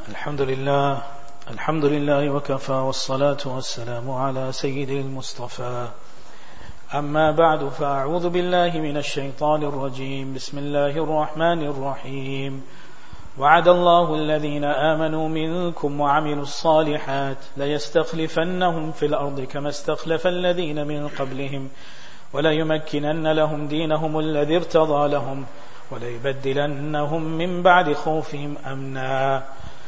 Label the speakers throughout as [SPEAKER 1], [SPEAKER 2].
[SPEAKER 1] الحمد لله وكفى والصلاة والسلام على سيد المصطفى أما بعد فأعوذ بالله من الشيطان الرجيم بسم الله الرحمن الرحيم وعد الله الذين آمنوا منكم وعملوا الصالحات ليستخلفنهم في الأرض كما استخلف الذين من قبلهم وليمكنن لهم دينهم الذي ارتضى لهم وليبدلنهم من بعد خوفهم أمنا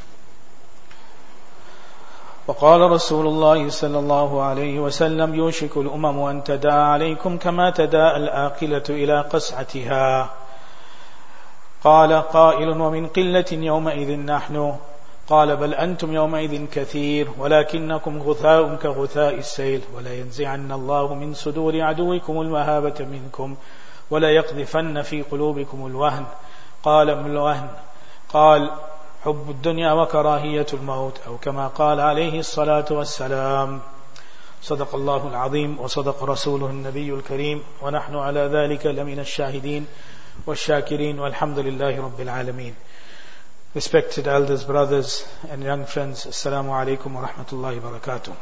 [SPEAKER 1] وقال رسول الله صلى الله عليه وسلم يوشك الأمم أن تداعى عليكم كما تداعى الآقلة إلى قصعتها قال قائل ومن قلة يومئذ نحن قال بل أنتم يومئذ كثير ولكنكم غثاء كغثاء السيل ولا ينزعن الله من صدور عدوكم المهابة منكم ولا يقذفن في قلوبكم الوهن قال ما الوهن قال حب الدنيا وكراهية الموت أو كما قال عليه الصلاة والسلام صدق الله العظيم وصدق رسوله النبي الكريم ونحن على ذلك لمن الشاهدين والشاكرين والحمد لله رب العالمين. Respected elders, brothers and young friends, Assalamu alaikum wa rahmatullahi wa barakatuh.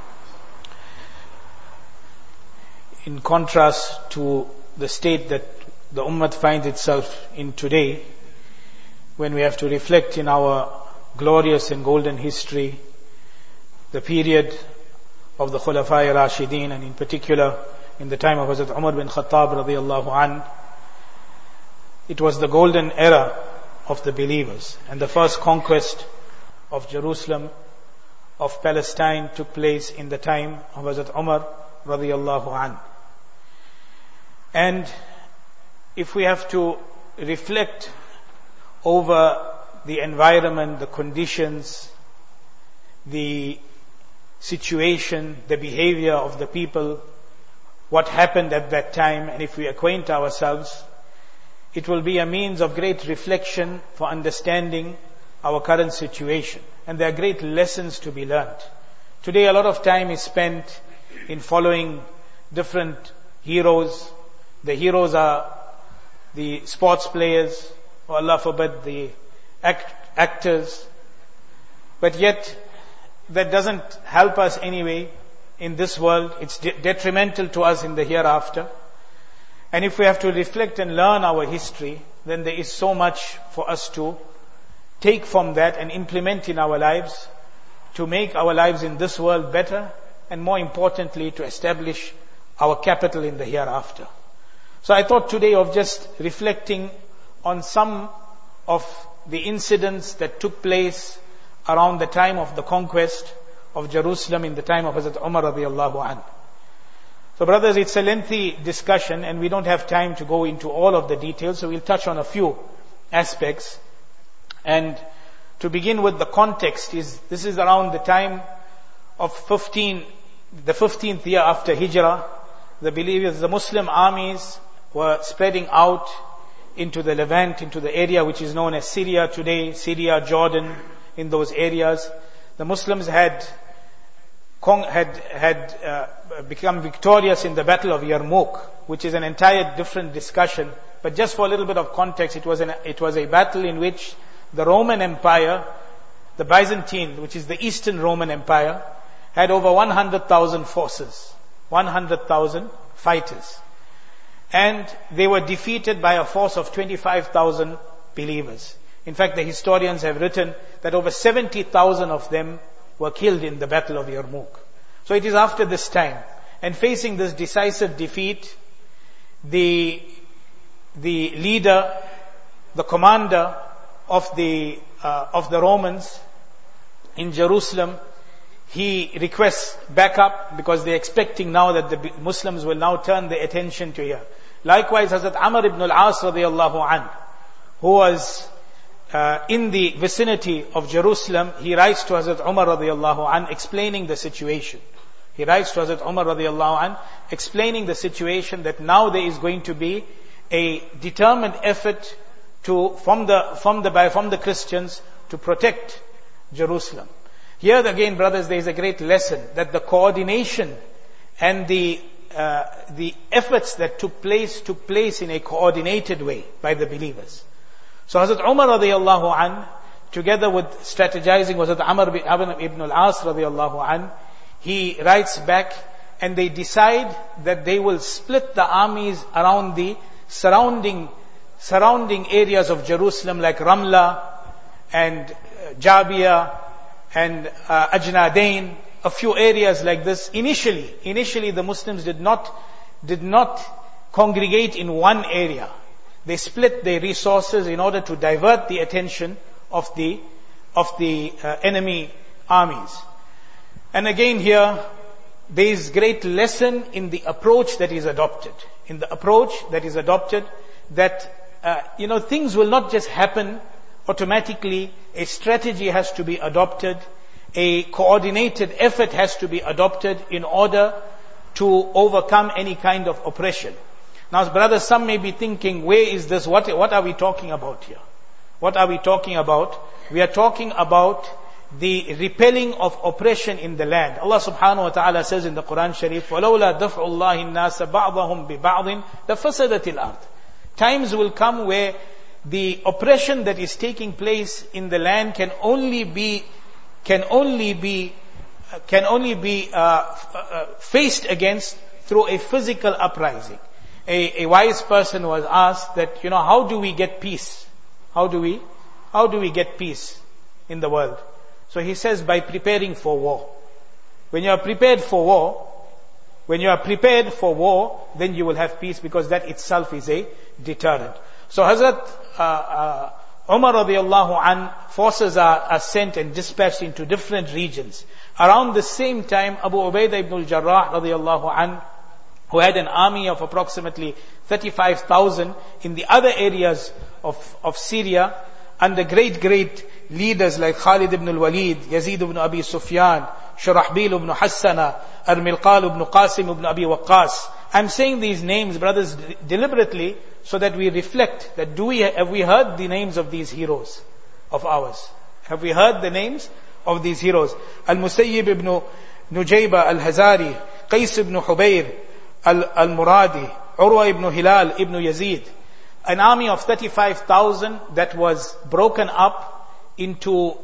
[SPEAKER 1] In contrast to the state that the ummah finds itself in today, when we have to reflect in our glorious and golden history, the period of the Khulafai Rashideen, and in particular in the time of Hazrat Umar bin Khattab radiyallahu anh, it was the golden era of the believers, and the first conquest of Jerusalem, of Palestine, took place in the time of Hazrat Umar radiyallahu anh. And if we have to reflect over the environment, the conditions, the situation, the behavior of the people, what happened at that time, and if we acquaint ourselves, it will be a means of great reflection for understanding our current situation. And there are great lessons to be learned. Today a lot of time is spent in following different heroes. The heroes are the sports players, or Allah forbid, the actors. But yet, that doesn't help us anyway in this world. It's detrimental to us in the hereafter. And if we have to reflect and learn our history, then there is so much for us to take from that and implement in our lives to make our lives in this world better, and more importantly, to establish our capital in the hereafter. So I thought today of just reflecting on some of the incidents that took place around the time of the conquest of Jerusalem in the time of Hazrat Umar radiyallahu anh. So brothers, it's a lengthy discussion and we don't have time to go into all of the details, so we'll touch on a few aspects. And to begin with, the context this is around the time of the 15th year after Hijrah. The believers, the Muslim armies were spreading out into the Levant, into the area which is known as Syria today, Syria, Jordan, in those areas. The Muslims had become victorious in the Battle of Yarmouk, which is an entire different discussion. But just for a little bit of context, it was a battle in which the Roman Empire, the Byzantine, which is the Eastern Roman Empire, had over 100,000 forces, 100,000 fighters. And they were defeated by a force of 25,000 believers. In fact, the historians have written that over 70,000 of them were killed in the Battle of Yarmouk. So it is after this time, and facing this decisive defeat, the leader, the commander of the Romans in Jerusalem, he requests backup because they're expecting now that the Muslims will now turn their attention to here. Likewise, Hazrat Amr ibn al-As radiyallahu anh, who was in the vicinity of Jerusalem, he writes to Hazrat Umar radiyallahu anh explaining the situation. He writes to Hazrat Umar radiyallahu anh explaining the situation that now there is going to be a determined effort from the Christians to protect Jerusalem. Here again, brothers, there is a great lesson that the coordination and the efforts that took place in a coordinated way by the believers. So Hazrat Umar radiyallahu anh together with strategizing was Amr ibn al-As radiallahu an, he writes back, and they decide that they will split the armies around the surrounding areas of Jerusalem like Ramla and Jabia and Ajnadain, a few areas like this. Initially the Muslims did not congregate in one area. They split their resources in order to divert the attention of the enemy armies. And again here, there is great lesson in the approach that is adopted. In the approach that is adopted, that things will not just happen automatically. A strategy has to be adopted. A coordinated effort has to be adopted in order to overcome any kind of oppression. Now, brothers, some may be thinking, where is this? What are we talking about here? What are we talking about? We are talking about the repelling of oppression in the land. Allah subhanahu wa ta'ala says in the Quran Sharif, وَلَوْلَا دَفْعُ اللَّهِ النَّاسَ بَعْضَهُمْ بِبَعْضٍ لَفَسَدَتِ الْأَرْضِ. Times will come where the oppression that is taking place in the land can only be faced against through a physical uprising. A wise person was asked that, how do we get peace? How do we get peace in the world? So he says, by preparing for war. When you are prepared for war, then you will have peace, because that itself is a deterrent. So Hazrat Umar radiallahu an, forces are sent and dispatched into different regions. Around the same time, Abu Ubaidah ibn al-Jarrah radiallahu an, who had an army of approximately 35,000 in the other areas of Syria, under great leaders like Khalid ibn al-Walid, Yazid ibn Abi Sufyan, Shurahbil ibn Hassana, Ar-Milqal ibn Qasim ibn Abi Waqqas. I'm saying these names, brothers, deliberately, so that we reflect that have we heard the names of these heroes of ours? Have we heard the names of these heroes? Al-Musayyib ibn Nujayba al-Hazari, Qais ibn Hubayr al-Muradi, Urwa ibn Hilal ibn Yazid. An army of 35,000 that was broken up into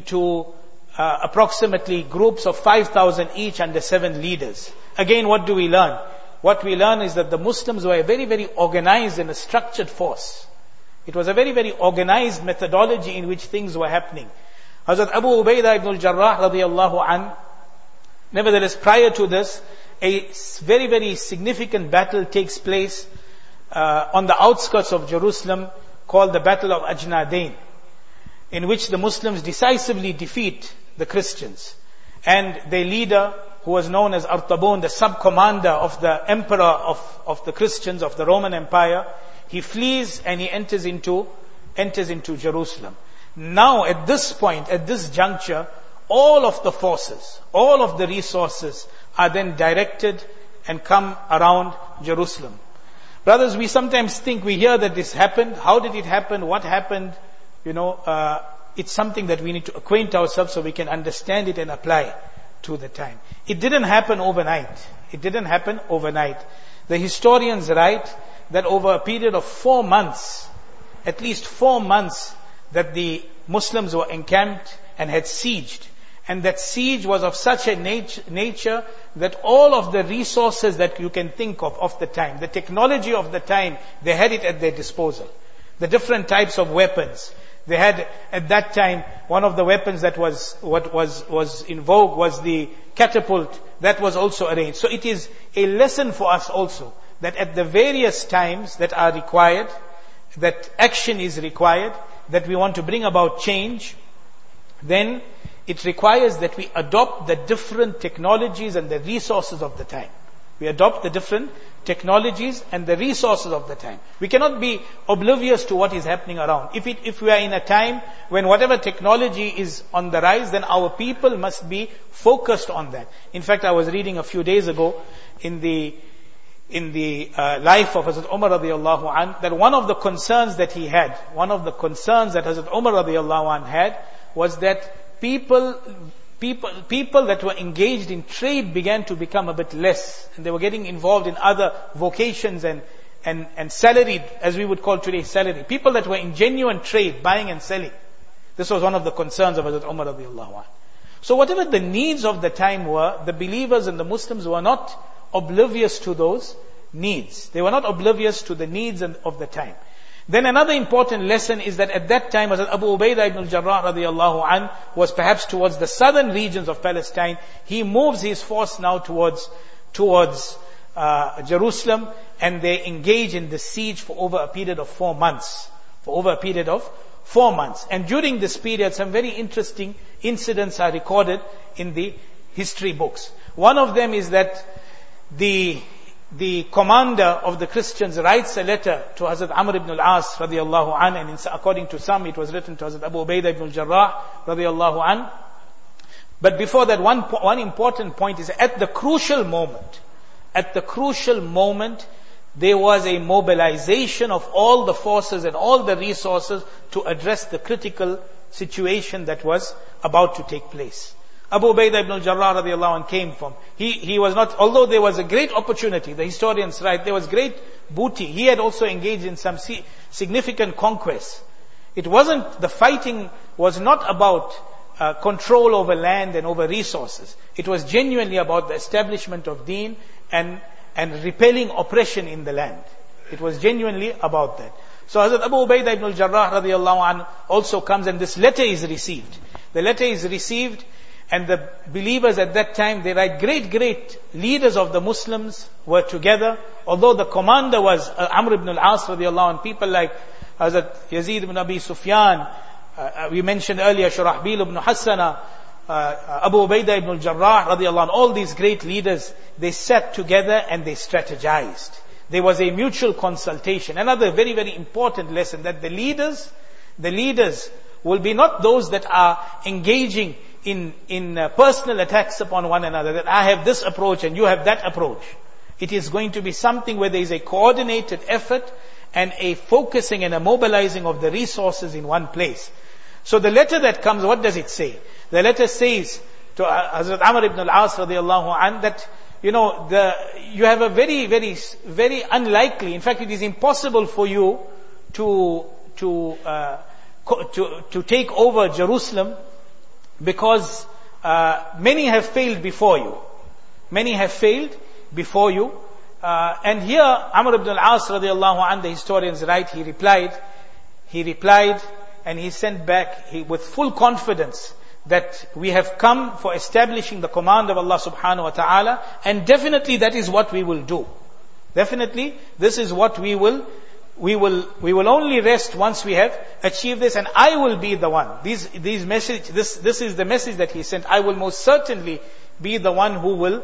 [SPEAKER 1] approximately groups of 5,000 each under 7 leaders. Again, what do we learn? What we learn is that the Muslims were a very, very organized and a structured force. It was a very, very organized methodology in which things were happening. Hazrat Abu Ubaidah ibn al-Jarrah radiallahu an, nevertheless, prior to this, a very, very significant battle takes place on the outskirts of Jerusalem, called the Battle of Ajnadain, in which the Muslims decisively defeat the Christians. And their leader, who was known as Artabun, the sub-commander of the emperor of the Christians, of the Roman Empire, he flees and he enters into Jerusalem. Now at this point, at this juncture, all of the forces, all of the resources are then directed and come around Jerusalem. Brothers, we sometimes think, we hear that this happened. How did it happen? What happened? It's something that we need to acquaint ourselves so we can understand it and apply to the time. It didn't happen overnight. The historians write that over a period of 4 months, at least 4 months, that the Muslims were encamped and had sieged. And that siege was of such a nature that all of the resources that you can think of the time, the technology of the time, they had it at their disposal. The different types of weapons. They had, at that time, one of the weapons that was in vogue was the catapult. That was also arranged. So it is a lesson for us also, that at the various times that are required, that action is required, that we want to bring about change, then it requires that we adopt the different technologies and the resources of the time. We adopt the different technologies and the resources of the time. We cannot be oblivious to what is happening around. If we are in a time when whatever technology is on the rise, then our people must be focused on that. In fact, I was reading a few days ago in the life of Hazrat Umar radiallahu anh, that one of the concerns that Hazrat Umar radiallahu anh had, was that people that were engaged in trade began to become a bit less, and they were getting involved in other vocations and salaried, as we would call today salary. People that were in genuine trade, buying and selling. This was one of the concerns of Hazrat Umar radiallahu anh. So whatever the needs of the time were, the believers and the Muslims were not oblivious to those needs. They were not oblivious to the needs of the time. Then another important lesson is that at that time, Hazrat Abu Ubaidah ibn al-Jarrah radiallahu anh was perhaps towards the southern regions of Palestine. He moves his force now towards Jerusalem, and they engage in the siege for over a period of 4 months. And during this period, some very interesting incidents are recorded in the history books. One of them is that the commander of the Christians writes a letter to Hazrat Amr ibn al-As radiallahu an, and according to some it was written to Hazrat Abu Ubaidah ibn al-Jarrah radiallahu an. But before that, one important point is at the crucial moment, there was a mobilization of all the forces and all the resources to address the critical situation that was about to take place. Abu Ubaidah ibn al-Jarrah radiallahu anh came from, he was not, although there was a great opportunity, the historians write, there was great booty, he had also engaged in some significant conquests. The fighting was not about control over land and over resources. It was genuinely about the establishment of deen and repelling oppression in the land. It was genuinely about that. So Hazrat Abu Ubaidah ibn al-Jarrah radiallahu anh also comes, and this letter is received. The letter is received, and the believers at that time, they write, great leaders of the Muslims were together. Although the commander was Amr ibn al-As radiallahu anh, people like Hazrat Yazid ibn Abi Sufyan, we mentioned earlier Shurahbil ibn Hassana, Abu Ubaidah ibn al-Jarrah radiallahu anh, all these great leaders, they sat together and they strategized. There was a mutual consultation. Another very, very important lesson, that the leaders will be not those that are engaging in personal attacks upon one another, that I have this approach and you have that approach. It is going to be something where there is a coordinated effort and a focusing and a mobilizing of the resources in one place. So the letter that comes, what does it say? The letter says to Hazrat Amr ibn al-As radiallahu an, that you have a very, very, very unlikely, in fact it is impossible for you to take over Jerusalem, because many have failed before you. And here Amr ibn al-As radiallahu anh, the historians write, he replied and he sent back with full confidence that we have come for establishing the command of Allah subhanahu wa ta'ala, and definitely that is what we will do. Definitely this is what we will only rest once we have achieved this, and I will be the one. This is the message that he sent. I will most certainly be the one who will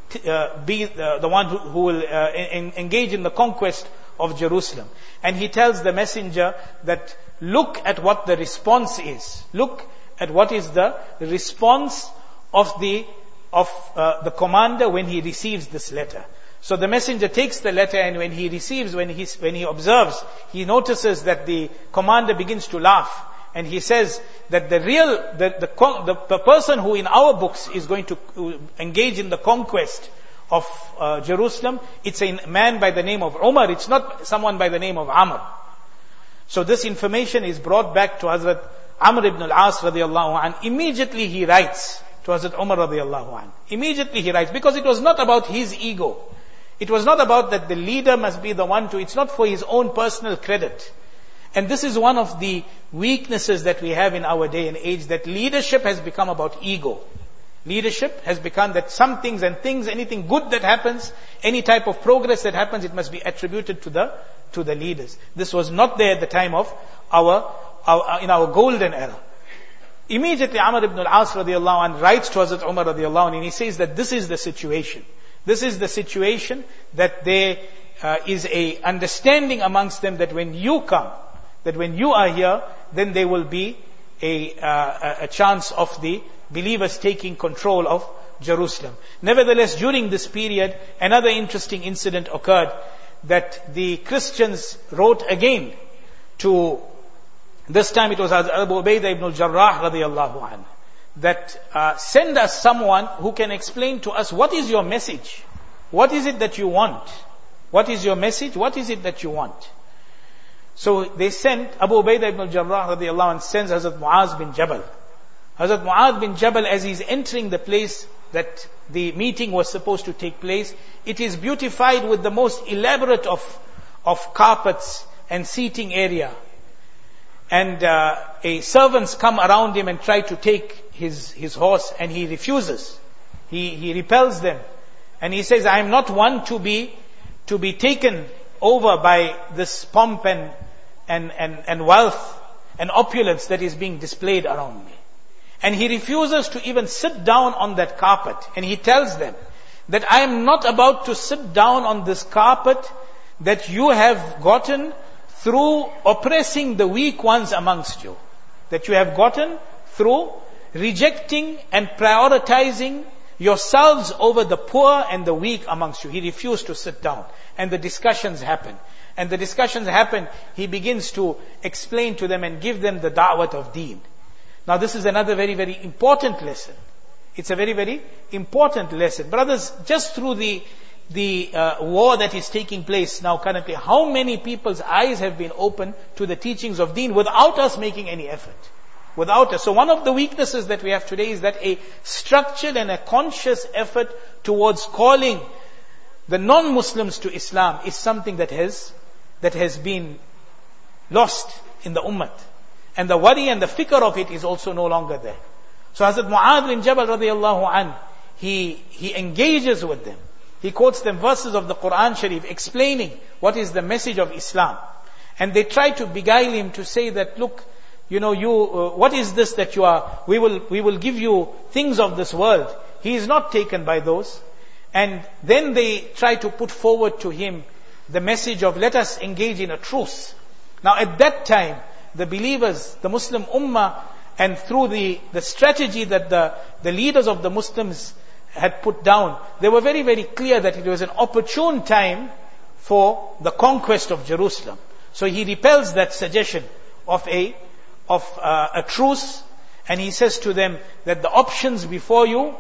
[SPEAKER 1] engage in the conquest of Jerusalem. And he tells the messenger that look at what the response is. Look at what is the response of the commander when he receives this letter. So the messenger takes the letter, and when he observes, he notices that the commander begins to laugh, and he says that the person who in our books is going to engage in the conquest of Jerusalem, it's a man by the name of Umar. It's not someone by the name of Amr. So this information is brought back to Hazrat Amr ibn al-As radiallahu anh. Immediately he writes to Hazrat Umar radiallahu anh. Immediately he writes, because it was not about his ego. It was not about that the leader must be the one it's not for his own personal credit. And this is one of the weaknesses that we have in our day and age, that leadership has become about ego. Leadership has become that some things, anything good that happens, any type of progress that happens, it must be attributed to the leaders. This was not there at the time of in our golden era. Immediately Amr ibn al-As radiallahu anh writes to Hazrat Umar radiallahu anh, and he says that this is the situation. This is the situation, that there is a understanding amongst them that when you come, that when you are here, then there will be a chance of the believers taking control of Jerusalem. Nevertheless, during this period, another interesting incident occurred, that the Christians wrote again to, this time it was Abu Ubaidah ibn al-Jarrah radiallahu anh, that send us someone who can explain to us, what is your message? What is it that you want? What is your message? What is it that you want? So they sent, Abu Ubaidah ibn al-Jarrah radiallahu anh sends Hazrat Muaz bin Jabal. Hazrat Muaz bin Jabal, as he's entering the place that the meeting was supposed to take place, it is beautified with the most elaborate of carpets and seating area. And servants come around him and try to take his horse, and he refuses. He repels them. And he says, I am not one to be taken over by this pomp and wealth and opulence that is being displayed around me. And he refuses to even sit down on that carpet. And he tells them that I am not about to sit down on this carpet that you have gotten through oppressing the weak ones amongst you. That you have gotten through rejecting and prioritizing yourselves over the poor and the weak amongst you. He refused to sit down. And the discussions happen. And the discussions happen, he begins to explain to them and give them the da'wat of deen. Now this is another very, very important lesson. It's a very, very important lesson. Brothers, just through the war that is taking place now currently, how many people's eyes have been opened to the teachings of deen without us making any effort? Without us. So one of the weaknesses that we have today is that a structured and a conscious effort towards calling the non-Muslims to Islam is something that has been lost in the ummah. And the worry and the fikr of it is also no longer there. So Hazrat Mu'adh bin Jabal radiallahu anh, he engages with them. He quotes them verses of the Quran Sharif explaining what is the message of Islam. And they try to beguile him to say that, look, what is this that you are, we will give you things of this world. He is not taken by those. And then they try to put forward to him the message of let us engage in a truce. Now at that time, the believers, the Muslim Ummah, and through the strategy that the leaders of the Muslims had put down, they were very, very clear that it was an opportune time for the conquest of Jerusalem. So he repels that suggestion of a truce, and he says to them that the options before you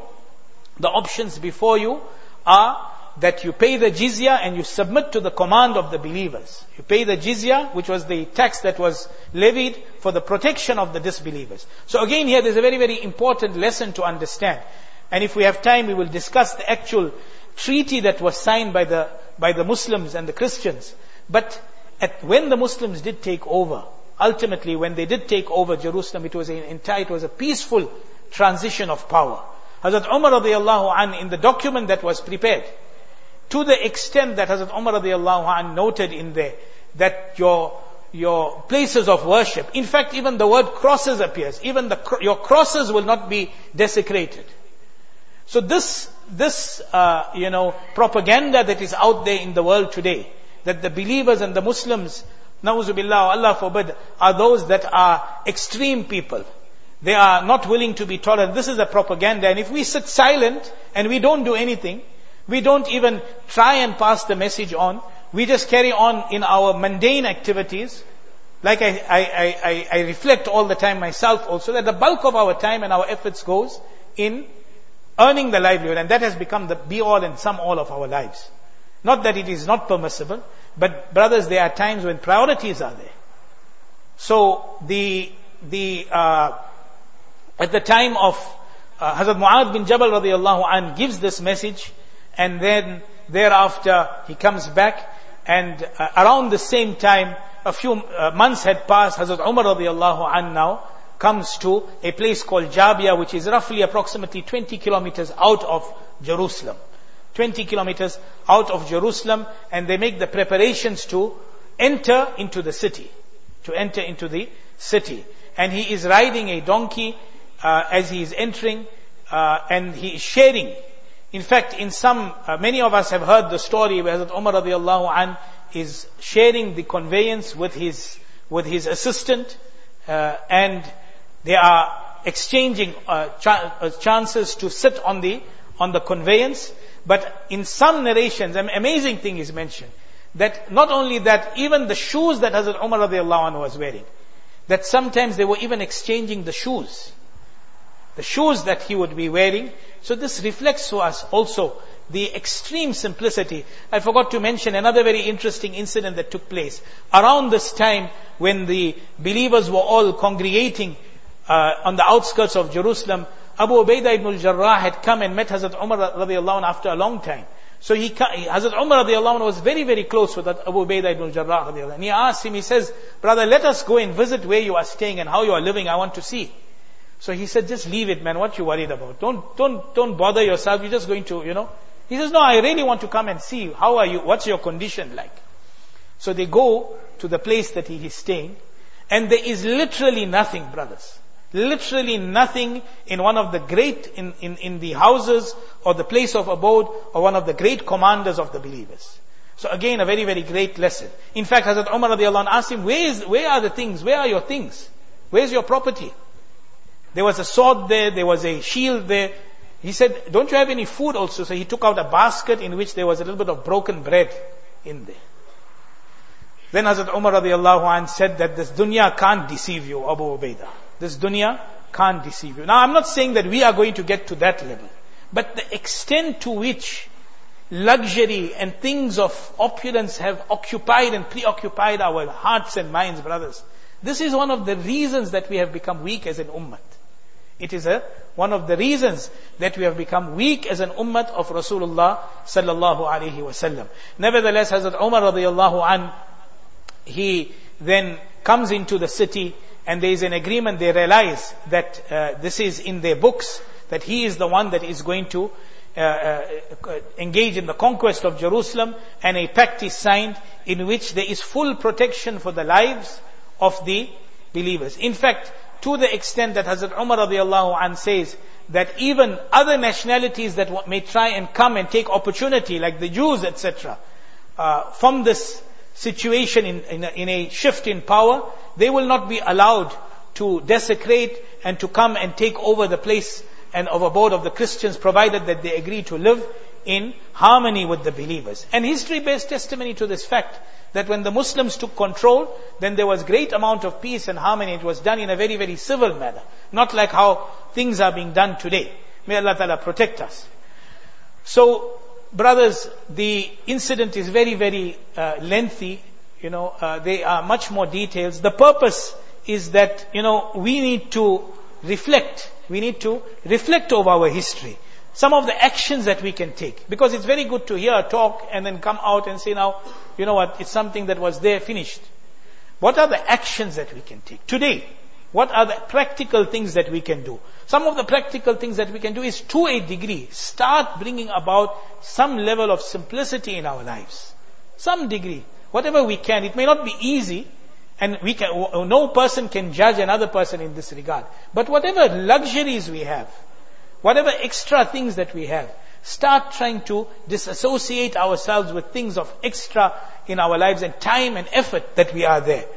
[SPEAKER 1] are that you pay the jizya and you submit to the command of the believers. You pay the jizya, which was the tax that was levied for the protection of the disbelievers. So again here there's a very, very important lesson to understand. And if we have time, we will discuss the actual treaty that was signed by the Muslims and the Christians. But when the Muslims did take over, ultimately when they did take over Jerusalem, it was a peaceful transition of power. Hazrat Umar radiallahu anh, in the document that was prepared, to the extent that Hazrat Umar radiallahu anh noted in there, that your places of worship, in fact even the word crosses appears, even your crosses will not be desecrated. So this propaganda that is out there in the world today, that the believers and the Muslims, na'uzubillah, Allah forbid, are those that are extreme people. They are not willing to be tolerant. This is a propaganda. And if we sit silent and we don't do anything, we don't even try and pass the message on, we just carry on in our mundane activities. Like I reflect all the time myself also, that the bulk of our time and our efforts goes in earning the livelihood. And that has become the be-all and sum-all of our lives. Not that it is not permissible, but brothers, there are times when priorities are there. So at the time of Hazrat Mu'adh bin Jabal radiallahu anh gives this message, and then thereafter he comes back, and around the same time, a few months had passed, Hazrat Umar radiallahu anh now comes to a place called Jabia, which is roughly approximately 20 kilometers out of Jerusalem. 20 kilometers out of Jerusalem, and they make the preparations to enter into the city. And he is riding a donkey as he is entering, and he is sharing. In fact, many of us have heard the story where Hazrat Umar radiallahu anh is sharing the conveyance with his assistant, and they are exchanging chances to sit on the conveyance. But in some narrations, an amazing thing is mentioned, that not only that, even the shoes that Hazrat Umar radiallahu anh was wearing, that sometimes they were even exchanging the shoes that he would be wearing. So this reflects to us also the extreme simplicity. I forgot to mention another very interesting incident that took place. Around this time, when the believers were all congregating on the outskirts of Jerusalem, Abu Ubaidah ibn al-Jarrah had come and met Hazrat Umar radiallahu anhu after a long time. So Hazrat Umar radiallahu anhu was very, very close with Abu Ubaidah ibn al-Jarrah radiallahu anhu. And he asked him, he says, brother, let us go and visit where you are staying and how you are living. I want to see. So he said, just leave it, man. What you worried about? Don't bother yourself. You're just going to, He says, no, I really want to come and see. How are you? What's your condition like? So they go to the place that he is staying, and there is literally nothing, brothers. Literally nothing in one of the great, in the houses or the place of abode or one of the great commanders of the believers. So again, a very, very great lesson. In fact, Hazrat Umar radiallahu anhu asked him, where are the things? Where are your things? Where's your property? There was a sword there was a shield there. He said, don't you have any food also? So he took out a basket in which there was a little bit of broken bread in there. Then Hazrat Umar radiallahu anhu said that this dunya can't deceive you, Abu Ubaidah. This dunya can't deceive you. Now I'm not saying that we are going to get to that level. But the extent to which luxury and things of opulence have occupied and preoccupied our hearts and minds, brothers. This is one of the reasons that we have become weak as an ummah. It is one of the reasons that we have become weak as an ummah of Rasulullah sallallahu alaihi wasallam. Nevertheless, Hazrat Umar radiallahu an, he then comes into the city, and there is an agreement. They realize that this is in their books, that he is the one that is going to engage in the conquest of Jerusalem, and a pact is signed in which there is full protection for the lives of the believers. In fact, to the extent that Hazrat Umar radiallahu anh says that even other nationalities that may try and come and take opportunity, like the Jews, etc., from this situation in a shift in power, they will not be allowed to desecrate and to come and take over the place and of abode of the Christians, provided that they agree to live in harmony with the believers. And history bears testimony to this fact, that when the Muslims took control, then there was great amount of peace and harmony. It was done in a very, very civil manner. Not like how things are being done today. May Allah Ta'ala protect us. So, brothers, the incident is very, very lengthy. There are much more details. The purpose is that, we need to reflect. We need to reflect over our history. Some of the actions that we can take. Because it's very good to hear a talk and then come out and say, now, you know what, it's something that was there, finished. What are the actions that we can take? Today, what are the practical things that we can do? Some of the practical things that we can do is, to a degree, start bringing about some level of simplicity in our lives. Some degree. Whatever we can. It may not be easy, and no person can judge another person in this regard. But whatever luxuries we have, whatever extra things that we have, start trying to disassociate ourselves with things of extra in our lives and time and effort that we are there.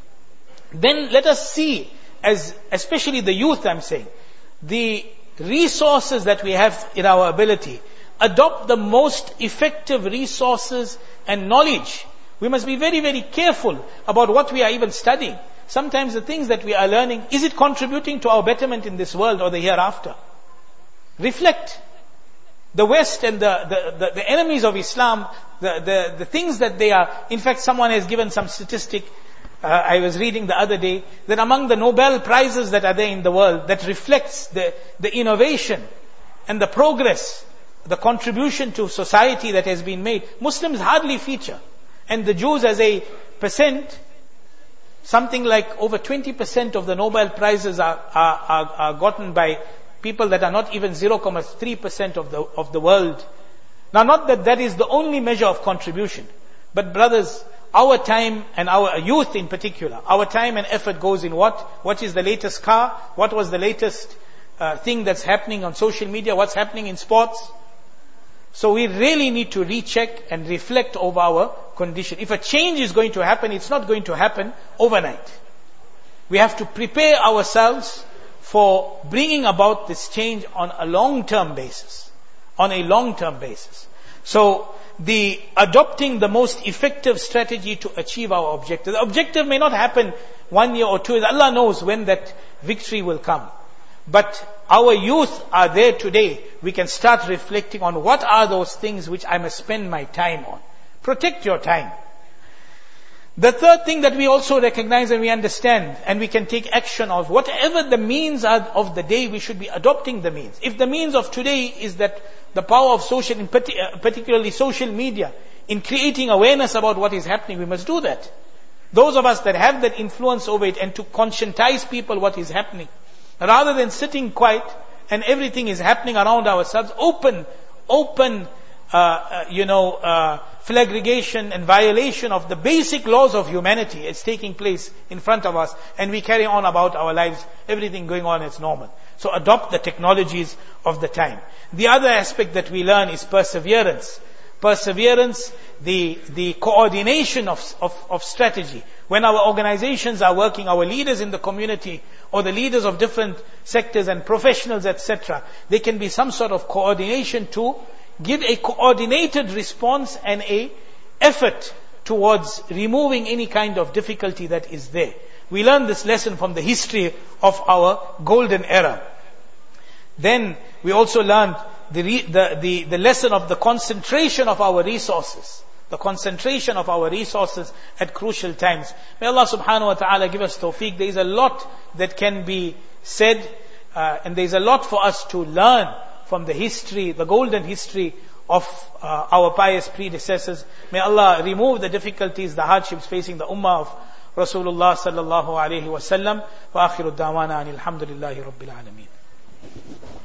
[SPEAKER 1] Then let us see, especially the youth, I'm saying, the resources that we have in our ability. Adopt the most effective resources and knowledge. We must be very, very careful about what we are even studying. Sometimes the things that we are learning, is it contributing to our betterment in this world or the hereafter? Reflect. The West and the enemies of Islam, the things that they are, in fact someone has given some statistic, I was reading the other day, that among the Nobel Prizes that are there in the world, that reflects the innovation and the progress, the contribution to society that has been made, Muslims hardly feature. And the Jews as a percent, something like over 20% of the Nobel Prizes are gotten by people that are not even 0.3% of the world. Now, not that is the only measure of contribution, but brothers, our time and our youth in particular, our time and effort goes in what? What is the latest car? What was the latest thing that's happening on social media? What's happening in sports? So we really need to recheck and reflect over our condition. If a change is going to happen, it's not going to happen overnight. We have to prepare ourselves for bringing about this change on a long-term basis. On a long-term basis. So, adopting the most effective strategy to achieve our objective. The objective may not happen 1 year or 2 years. Allah knows when that victory will come. But our youth are there today, we can start reflecting on what are those things which I must spend my time on. Protect your time. The third thing that we also recognize and we understand and we can take action of, whatever the means are of the day, we should be adopting the means. If the means of today is that the power of social, particularly social media, in creating awareness about what is happening, we must do that. Those of us that have that influence over it and to conscientize people what is happening, rather than sitting quiet and everything is happening around ourselves, open flagration and violation of the basic laws of humanity. It's taking place in front of us and we carry on about our lives, everything going on as normal. So adopt the technologies of the time. The other aspect that we learn is perseverance. Perseverance, the coordination of strategy. When our organizations are working, our leaders in the community or the leaders of different sectors and professionals, etc., there can be some sort of coordination to give a coordinated response and a effort towards removing any kind of difficulty that is there. We learn this lesson from the history of our golden era. Then we also learned the lesson of the concentration of our resources. The concentration of our resources at crucial times. May Allah subhanahu wa ta'ala give us tawfiq. There is a lot that can be said, and there is a lot for us to learn from the history, the golden history of our pious predecessors. May Allah remove the difficulties, the hardships facing the ummah of Rasulullah sallallahu alayhi wa sallam. Wa akhiru da'wana anil hamdulillahi rabbil alameen.